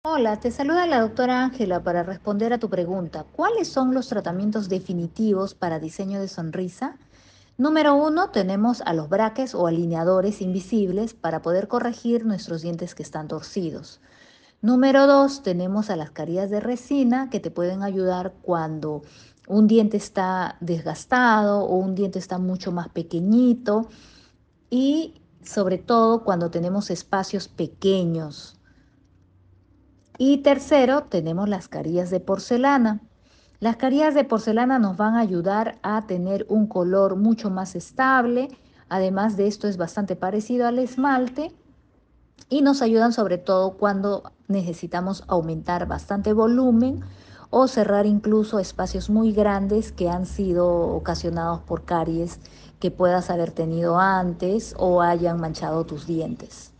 Hola, te saluda la doctora Ángela para responder a tu pregunta. ¿Cuáles son los tratamientos definitivos para diseño de sonrisa? Número uno, tenemos a los braques o alineadores invisibles para poder corregir nuestros dientes que están torcidos. Número dos, tenemos a las carillas de resina que te pueden ayudar cuando un diente está desgastado o un diente está mucho más pequeñito y sobre todo cuando tenemos espacios pequeños. Y tercero, tenemos las carillas de porcelana. Las carillas de porcelana nos van a ayudar a tener un color mucho más estable. Además de esto es bastante parecido al esmalte y nos ayudan sobre todo cuando necesitamos aumentar bastante volumen o cerrar incluso espacios muy grandes que han sido ocasionados por caries que puedas haber tenido antes o hayan manchado tus dientes.